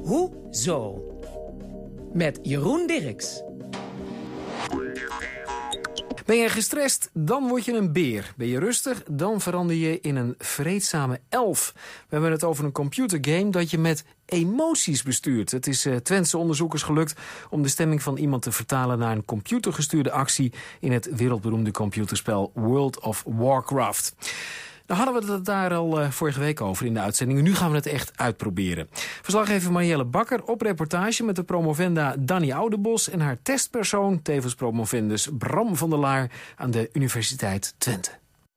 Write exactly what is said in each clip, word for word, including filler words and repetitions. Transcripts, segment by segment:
Hoezo? Met Jeroen Dirks. Ben je gestrest, dan word je een beer. Ben je rustig, dan verander je in een vreedzame elf. We hebben het over een computergame dat je met emoties bestuurt. Het is uh, Twentse onderzoekers gelukt om de stemming van iemand te vertalen naar een computergestuurde actie in het wereldberoemde computerspel World of Warcraft. Nou hadden we het daar al uh, vorige week over in de uitzending. Nu gaan we het echt uitproberen. Verslaggever Marielle Bakker op reportage met de promovenda Danny Oudebos en haar testpersoon, tevens promovendus Bram van der Laar aan de Universiteit Twente.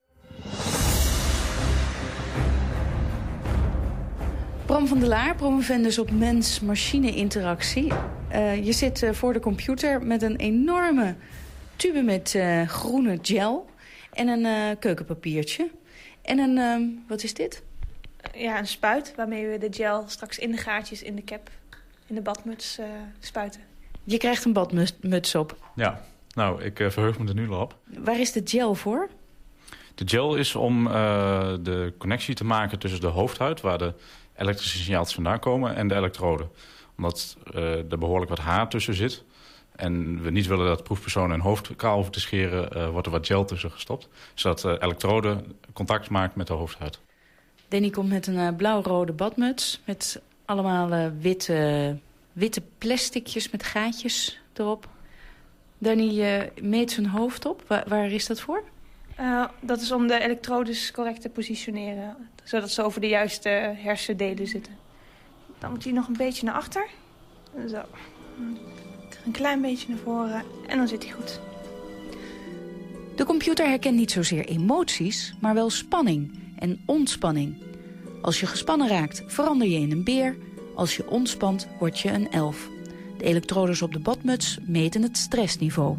Bram van der Laar, promovendus op mens-machine-interactie. Uh, je zit uh, voor de computer met een enorme tube met uh, groene gel en een uh, keukenpapiertje. En een, uh, wat is dit? Ja, een spuit waarmee we de gel straks in de gaatjes in de cap, in de badmuts uh, spuiten. Je krijgt een badmuts op. Ja, nou, ik uh, verheug me er nu al op. Waar is de gel voor? De gel is om uh, de connectie te maken tussen de hoofdhuid, waar de elektrische signaaltjes vandaan komen, en de elektroden. Omdat uh, er behoorlijk wat haar tussen zit en we niet willen dat proefpersonen een hoofd kaal hoeven te scheren, uh, wordt er wat gel tussen gestopt, zodat de elektrode contact maakt met de hoofdhuid. Danny komt met een uh, blauw-rode badmuts met allemaal uh, witte, witte plasticjes met gaatjes erop. Danny uh, meet zijn hoofd op. Waar, waar is dat voor? Uh, dat is om de elektrodes correct te positioneren, zodat ze over de juiste hersendelen zitten. Dan moet hij nog een beetje naar achter. Zo. Een klein beetje naar voren en dan zit hij goed. De computer herkent niet zozeer emoties, maar wel spanning en ontspanning. Als je gespannen raakt, verander je in een beer. Als je ontspant, word je een elf. De elektrodes op de badmuts meten het stressniveau.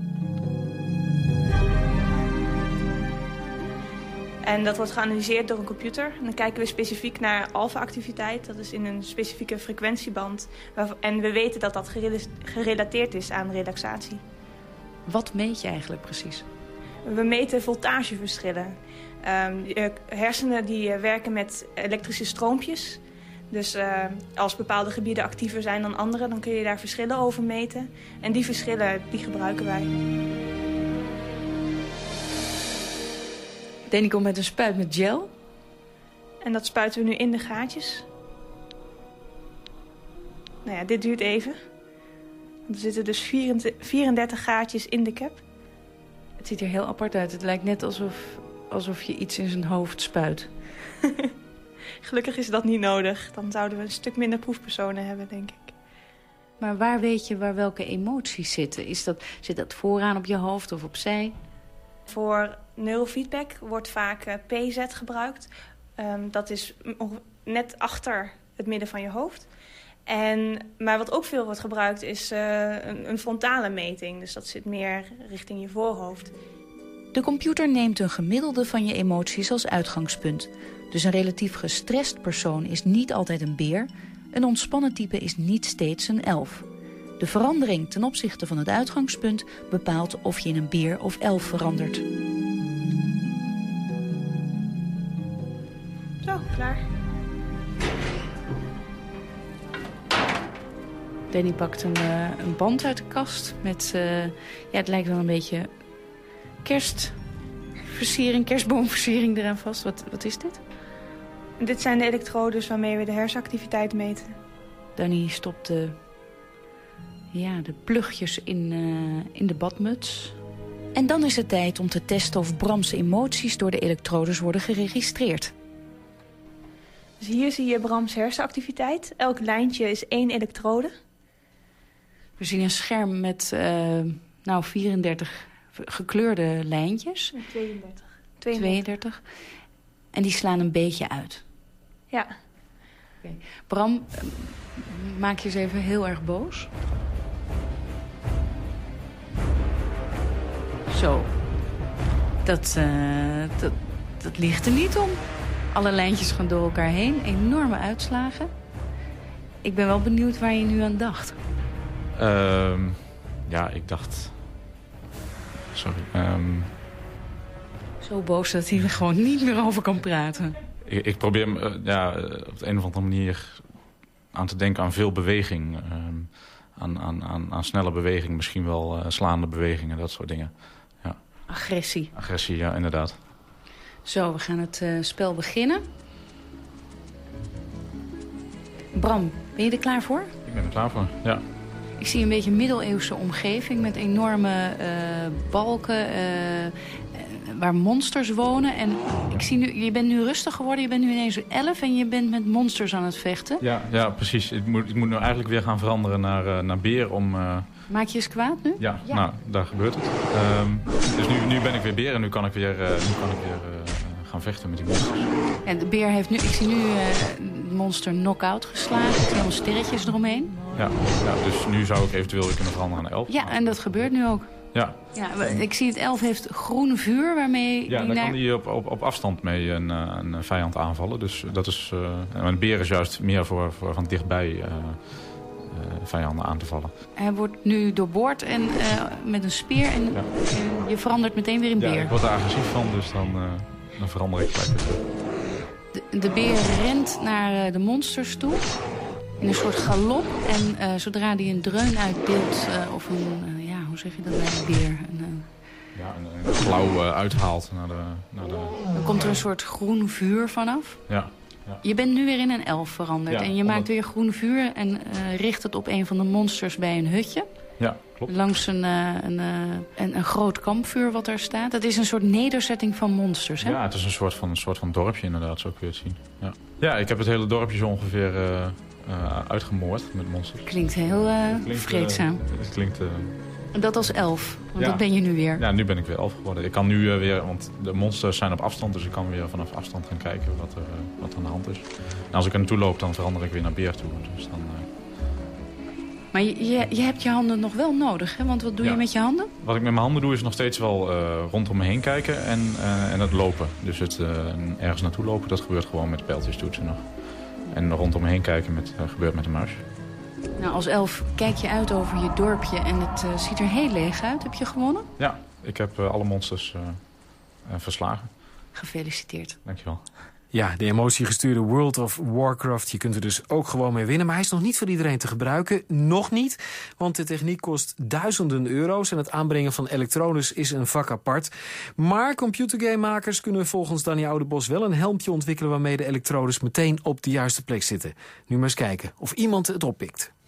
En dat wordt geanalyseerd door een computer. En dan kijken we specifiek naar alfa-activiteit. Dat is in een specifieke frequentieband. En we weten dat dat gerelateerd is aan relaxatie. Wat meet je eigenlijk precies? We meten voltageverschillen. Um, hersenen die werken met elektrische stroompjes. Dus uh, als bepaalde gebieden actiever zijn dan andere, dan kun je daar verschillen over meten. En die verschillen, die gebruiken wij. Danny komt met een spuit met gel. En dat spuiten we nu in de gaatjes. Nou ja, dit duurt even. Er zitten dus vierendertig gaatjes in de cap. Het ziet er heel apart uit. Het lijkt net alsof, alsof je iets in zijn hoofd spuit. Gelukkig is dat niet nodig. Dan zouden we een stuk minder proefpersonen hebben, denk ik. Maar waar weet je waar welke emoties zitten? Is dat, zit dat vooraan op je hoofd of opzij? Voor neurofeedback wordt vaak uh, P Z gebruikt. Um, dat is net achter het midden van je hoofd. En, maar wat ook veel wordt gebruikt is uh, een, een frontale meting. Dus dat zit meer richting je voorhoofd. De computer neemt een gemiddelde van je emoties als uitgangspunt. Dus een relatief gestrest persoon is niet altijd een beer. Een ontspannen type is niet steeds een elf. De verandering ten opzichte van het uitgangspunt bepaalt of je in een beer of elf verandert. Zo, klaar. Danny pakt een, uh, een band uit de kast met, uh, ja, het lijkt wel een beetje kerstversiering, kerstboomversiering eraan vast. Wat, wat is dit? Dit zijn de elektrodes waarmee we de hersenactiviteit meten. Danny stopt de, ja, de plugjes in, uh, in de badmuts. En dan is het tijd om te testen of Brams emoties door de elektrodes worden geregistreerd. Dus hier zie je Brams hersenactiviteit. Elk lijntje is één elektrode. We zien een scherm met uh, nou, vierendertig gekleurde lijntjes. tweeëndertig. tweeëndertig. En die slaan een beetje uit. Ja. Okay. Bram, maak je eens even heel erg boos. Zo. Dat, uh, dat, dat ligt er niet om. Alle lijntjes gaan door elkaar heen. Enorme uitslagen. Ik ben wel benieuwd waar je nu aan dacht. Uh, ja, ik dacht... Sorry. Um... Zo boos dat hij er gewoon niet meer over kan praten. Ik, ik probeer uh, ja, op de een of andere manier aan te denken aan veel beweging. Um, aan, aan, aan, aan snelle beweging, misschien wel uh, slaande bewegingen, dat soort dingen. Ja. Agressie. Agressie, ja, inderdaad. Zo, we gaan het uh, spel beginnen. Bram, ben je er klaar voor? Ik ben er klaar voor, ja. Ik zie een beetje een middeleeuwse omgeving met enorme uh, balken uh, waar monsters wonen. En ik zie nu, je bent nu rustig geworden, je bent nu ineens elf en je bent met monsters aan het vechten. Ja, ja precies. Ik moet, ik moet nu eigenlijk weer gaan veranderen naar, uh, naar beer om... Uh... Maak je eens kwaad nu? Ja, ja. Nou, daar gebeurt het. Um, dus nu, nu ben ik weer beer en nu kan ik weer, uh, nu kan ik weer uh, gaan vechten met die monsters. En de beer heeft nu, ik zie nu uh, monster knock-out geslagen. Er zijn sterretjes eromheen. Ja, ja, dus nu zou ik eventueel weer kunnen veranderen naar elf. Ja, en dat gebeurt nu ook. Ja. Ja, ik zie het elf heeft groen vuur waarmee... Ja, daar naar... kan hij op, op, op afstand mee een, een vijand aanvallen. Dus dat is... Uh, een beer is juist meer voor, voor van dichtbij uh, uh, vijanden aan te vallen. Hij wordt nu doorboord en, uh, met een speer en ja. uh, je verandert meteen weer in beer. Ja, ik word er agressief van, dus dan, uh, dan verander ik gelijk weer. De, de beer rent naar uh, de monsters toe. In een soort galop. En uh, zodra die een dreun uitdeelt, uh, of een, uh, ja, hoe zeg je dat bij een beer? Een, uh... Ja, een, een klauw uh, uithaalt naar de, naar de... Dan komt er een soort groen vuur vanaf. Ja. Ja. Je bent nu weer in een elf veranderd. Ja, en je omdat... maakt weer groen vuur en uh, richt het op een van de monsters bij een hutje. Ja, klopt. Langs een, uh, een, uh, een, een groot kampvuur wat daar staat. Het is een soort nederzetting van monsters, hè? Ja, het is een soort van, een soort van dorpje inderdaad, zo kun je het zien. Ja, ja, ik heb het hele dorpje zo ongeveer... Uh... Uh, uitgemoord met monsters. Klinkt heel uh, klinkt, vreedzaam. Uh, het klinkt... Uh... Dat als elf, want ja. dat ben je nu weer. Ja, nu ben ik weer elf geworden. Ik kan nu uh, weer, want de monsters zijn op afstand, dus ik kan weer vanaf afstand gaan kijken wat er, uh, wat er aan de hand is. En als ik er naartoe loop, dan verander ik weer naar beer toe. Dus dan, uh... Maar je, je, je hebt je handen nog wel nodig, hè? Want wat doe ja. je met je handen? Wat ik met mijn handen doe, is nog steeds wel uh, rondom me heen kijken en, uh, en het lopen. Dus het uh, ergens naartoe lopen, dat gebeurt gewoon met pijltjes toetsen nog. En rondom me heen kijken met, uh, gebeurt met de muis. Nou, als elf kijk je uit over je dorpje en het uh, ziet er heel leeg uit. Heb je gewonnen? Ja, ik heb uh, alle monsters uh, uh, verslagen. Gefeliciteerd. Dankjewel. Ja, de emotiegestuurde World of Warcraft, je kunt er dus ook gewoon mee winnen. Maar hij is nog niet voor iedereen te gebruiken. Nog niet, want de techniek kost duizenden euro's... en het aanbrengen van elektrodes is een vak apart. Maar computergamemakers kunnen volgens Danny Oudebos wel een helmpje ontwikkelen... waarmee de elektrodes meteen op de juiste plek zitten. Nu maar eens kijken of iemand het oppikt.